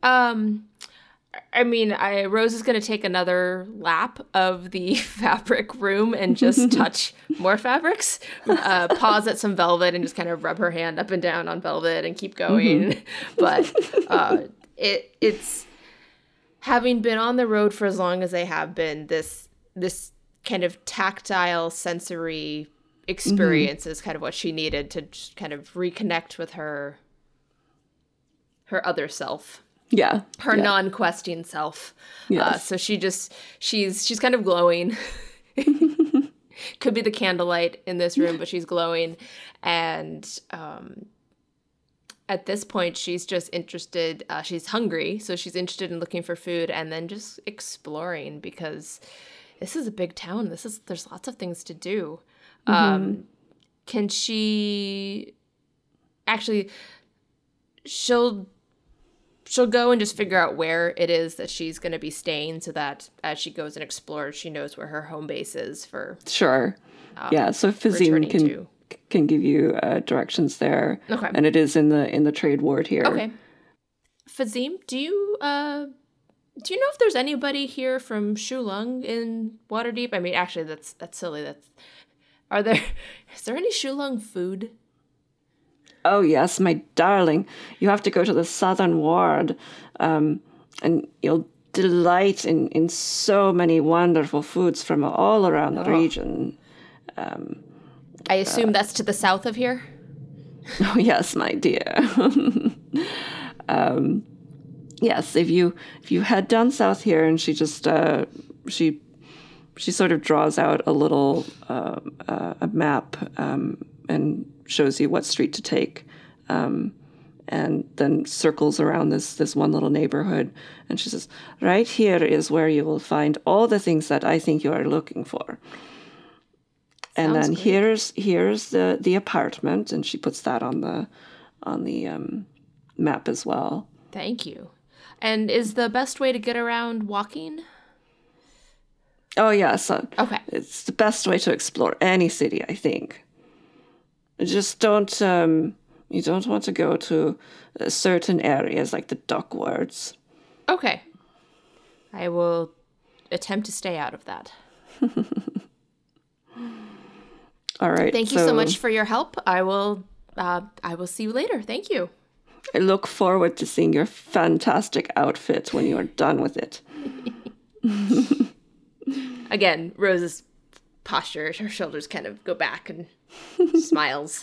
I mean, Rose is going to take another lap of the fabric room and just touch more fabrics. Pause at some velvet and just kind of rub her hand up and down on velvet and keep going. But it's having been on the road for as long as I have been, this kind of tactile sensory experience is kind of what she needed to just kind of reconnect with her other self. Yeah. Her non-questing self. Yes. So she's kind of glowing. Could be the candlelight in this room, but she's glowing. And at this point, she's just interested. She's hungry, so she's interested in looking for food and then just exploring because this is a big town. There's lots of things to do. Can she actually? She'll go and just figure out where it is that she's going to be staying, so that as she goes and explores, she knows where her home base is for. Sure. Yeah. So Fazim can give you directions there. Okay. And it is in the trade ward here. Okay. Fazim, do you know if there's anybody here from Shulung in Waterdeep? I mean, actually, that's silly. Is there any Shulung food? Oh, yes, my darling. You have to go to the southern ward, and you'll delight in so many wonderful foods from all around the region. I assume that's to the south of here? Oh, yes, my dear. Yes, if you head down south here, and she just she sort of draws out a little a map and shows you what street to take, and then circles around this one little neighborhood, and she says, "Right here is where you will find all the things that I think you are looking for." And then here's the apartment, and she puts that on the map as well. Thank you. And is the best way to get around walking? Oh, yes. Okay. It's the best way to explore any city, I think. Just don't, you don't want to go to certain areas like the dock wards. Okay. I will attempt to stay out of that. All right. Thank you so much for your help. I will see you later. Thank you. I look forward to seeing your fantastic outfit when you are done with it. Again, Rose's posture, her shoulders kind of go back and smiles.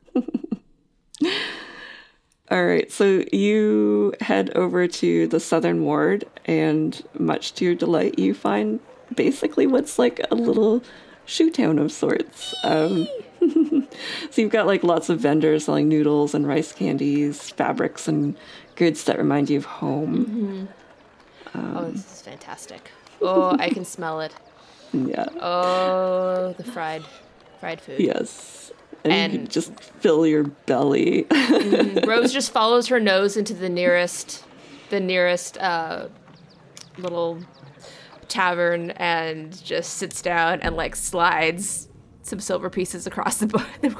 All right, so you head over to the southern ward, and much to your delight, you find basically what's like a little shoe town of sorts. So you've got like lots of vendors selling noodles and rice candies, fabrics and goods that remind you of home. Oh, this is fantastic. Oh, I can smell it. Yeah. Oh, the fried food. Yes. And you can just fill your belly. Rose just follows her nose into the nearest little tavern and just sits down and like slides some silver pieces across the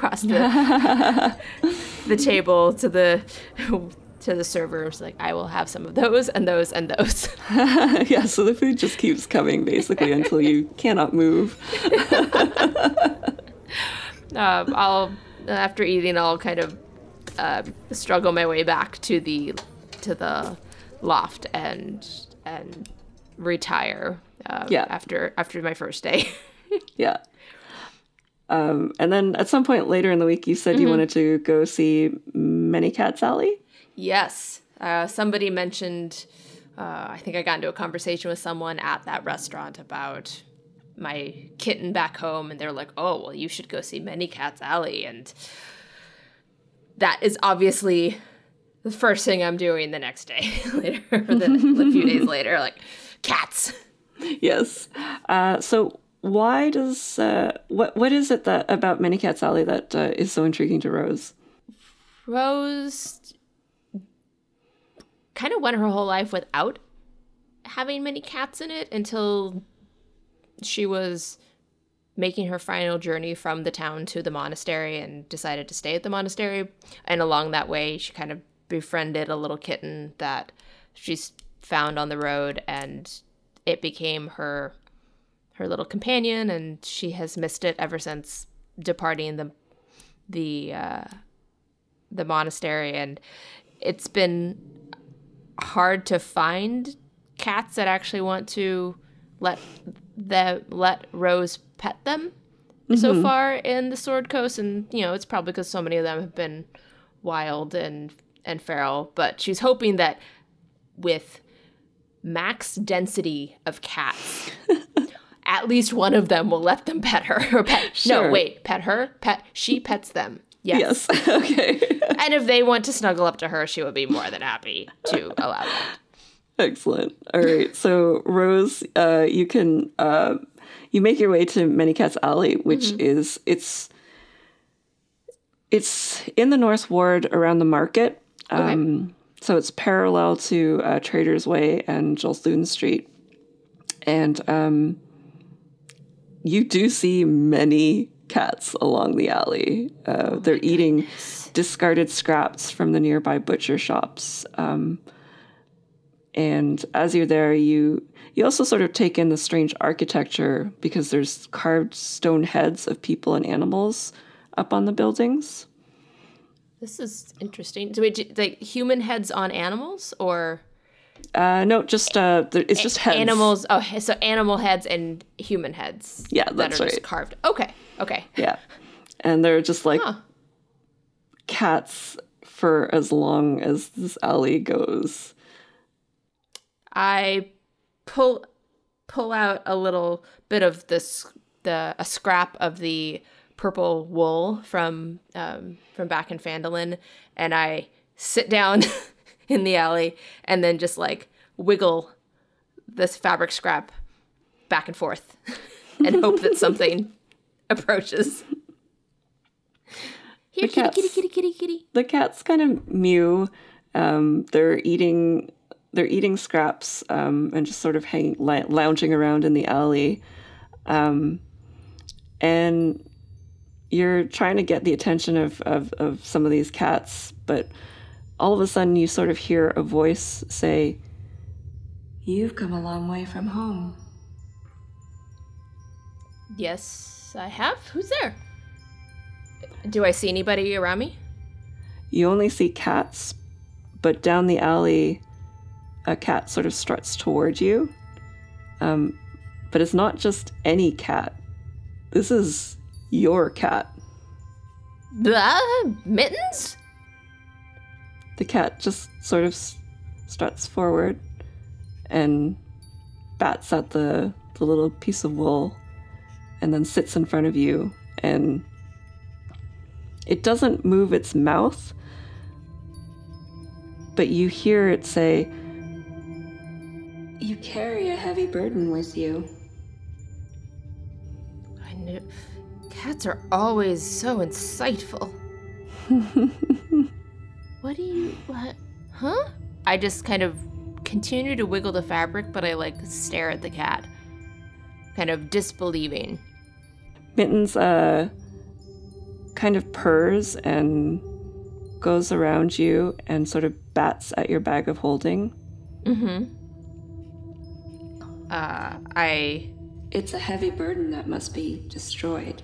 table to the server. It's like, I will have some of those and those and those. Yeah, so the food just keeps coming basically until you cannot move. I'll after eating, I'll kind of struggle my way back to the loft and retire. After my first day. Yeah. And then at some point later in the week, you said you wanted to go see Many Cats Alley? Yes. Somebody mentioned, I think I got into a conversation with someone at that restaurant about my kitten back home, and they're like, oh, well, you should go see Many Cats Alley. And that is obviously the first thing I'm doing the next day later, or a few days later, like, cats. Yes. So why does what is it that about Many Cats Alley that is so intriguing to Rose? Rose kind of went her whole life without having many cats in it until she was making her final journey from the town to the monastery and decided to stay at the monastery. And along that way, she kind of befriended a little kitten that she's found on the road, and it became her little companion, and she has missed it ever since departing the monastery. And it's been hard to find cats that actually want to let Rose pet them so far in the Sword Coast, and it's probably because so many of them have been wild and feral. But she's hoping that with max density of cats at least one of them will let them pet her. Or pet. Sure. No, wait, pet her. She pets them. Yes. Yes. Okay. And if they want to snuggle up to her, she would be more than happy to allow that. Excellent. All right. So Rose, you can you make your way to Many Cats Alley, which is it's in the North Ward around the market. So it's parallel to Traders Way and Jolsoon Street, and you do see many cats along the alley. They're eating discarded scraps from the nearby butcher shops. And as you're there, you also sort of take in the strange architecture because there's carved stone heads of people and animals up on the buildings. This is interesting. So wait, like human heads on animals, or No, just it's just heads. animals? Oh, so animal heads and human heads. Yeah, that that's are just right. carved. Okay. Yeah, and they're just like cats for as long as this alley goes. I pull out a little bit of a scrap of the purple wool from back in Phandalin, and I sit down in the alley and then just like wiggle this fabric scrap back and forth and hope that something approaches. Here, kitty. The cats kind of mew. They're eating scraps and just sort of lounging around in the alley. And you're trying to get the attention of some of these cats, but all of a sudden you sort of hear a voice say, "You've come a long way from home." Yes, I have. Who's there? Do I see anybody around me? You only see cats, but down the alley, a cat sort of struts toward you. But it's not just any cat. This is your cat. Mittens? The cat just sort of struts forward and bats at the little piece of wool and then sits in front of you, and it doesn't move its mouth, but you hear it say, "You carry a heavy burden with you." I knew. Cats are always so insightful. What? Huh? I just kind of continue to wiggle the fabric, but I like stare at the cat, kind of disbelieving. Mittens kind of purrs and goes around you and sort of bats at your bag of holding. It's a heavy burden that must be destroyed.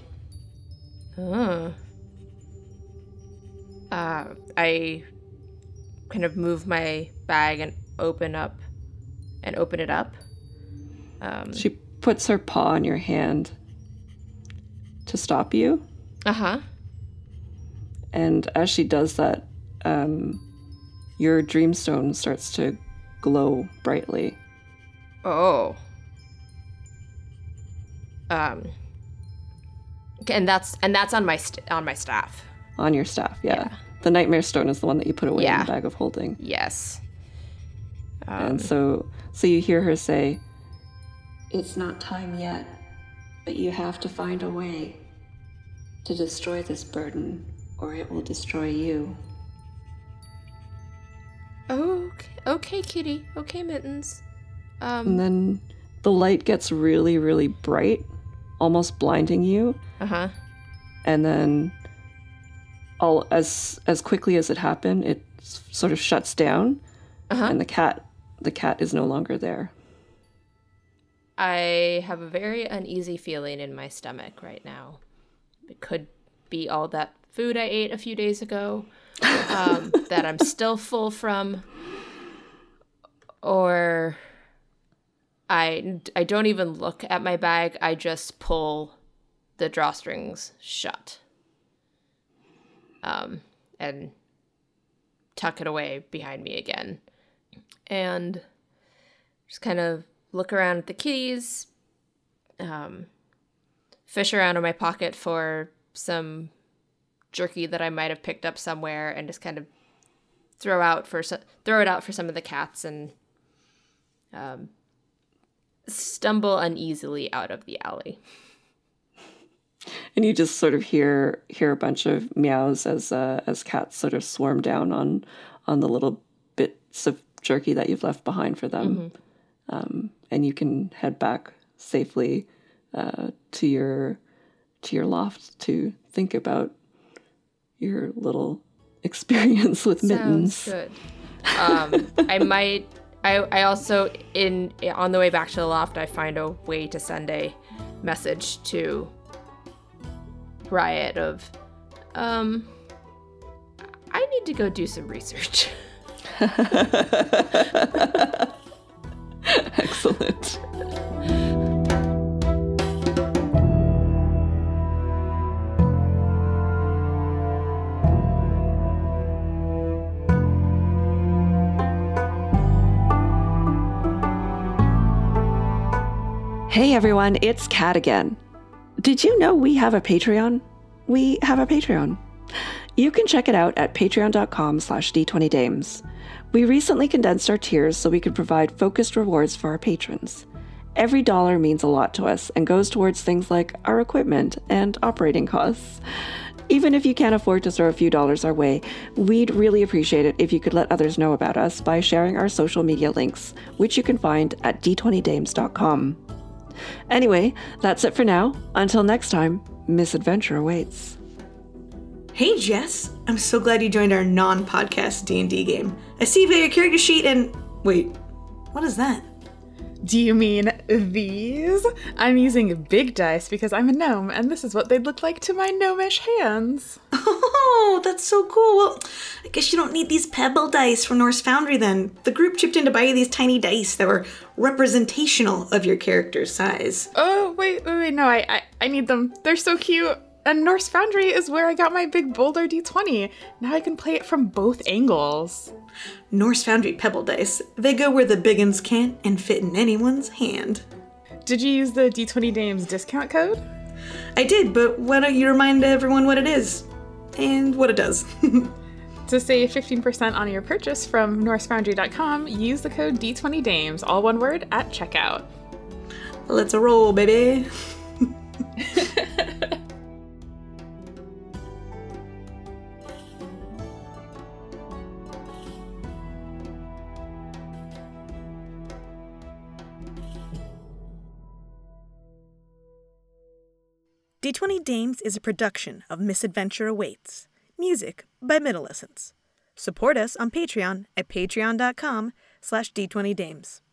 I kind of move my bag and open it up. She puts her paw on your hand to stop you. Uh-huh. And as she does that, your dreamstone starts to glow brightly. Oh. And that's on my staff. On your staff, yeah. The Nightmare Stone is the one that you put away in Yeah. the bag of holding. Yes. And so you hear her say, "It's not time yet, but you have to find a way to destroy this burden, or it will destroy you." Okay, kitty. Okay, Mittens. And then the light gets really, really bright, almost blinding you. Uh-huh. And then as quickly as it happened, it sort of shuts down. And the cat is no longer there. I have a very uneasy feeling in my stomach right now. It could be all that food I ate a few days ago that I'm still full from, or I don't even look at my bag. I just pull the drawstrings shut and tuck it away behind me again, and just kind of look around at the kitties, fish around in my pocket for some jerky that I might have picked up somewhere, and just kind of throw it out for some of the cats, and stumble uneasily out of the alley. And you just sort of hear a bunch of meows as cats sort of swarm down on the little bits of jerky that you've left behind for them. And you can head back safely to your loft to think about your little experience with Mittens. Sounds good. I also, on the way back to the loft, I find a way to send a message to Riot of, I need to go do some research. Excellent. Hey everyone, it's Kat again. Did you know we have a Patreon? We have a Patreon. You can check it out at patreon.com/d20dames. We recently condensed our tiers so we could provide focused rewards for our patrons. Every dollar means a lot to us and goes towards things like our equipment and operating costs. Even if you can't afford to throw a few dollars our way, we'd really appreciate it if you could let others know about us by sharing our social media links, which you can find at d20dames.com. Anyway, that's it for now. Until next time, misadventure awaits. Hey Jess, I'm so glad you joined our non-podcast D&D game. I see you've got your character sheet and... Wait, what is that? Do you mean these? I'm using big dice because I'm a gnome, and this is what they'd look like to my gnomish hands. Oh, that's so cool. Well, I guess you don't need these pebble dice from Norse Foundry then. The group chipped in to buy you these tiny dice that were representational of your character's size. Oh, wait, no, I need them. They're so cute. And Norse Foundry is where I got my big boulder D20. Now I can play it from both angles. Norse Foundry pebble dice. They go where the big uns can't and fit in anyone's hand. Did you use the D20 Dames discount code? I did, but why don't you remind everyone what it is? And what it does. To save 15% on your purchase from NorseFoundry.com, use the code D20Dames, all one word, at checkout. Let's roll, baby. D20 Dames is a production of Misadventure Awaits. Music by Middlescents. Support us on Patreon at patreon.com/D20Dames.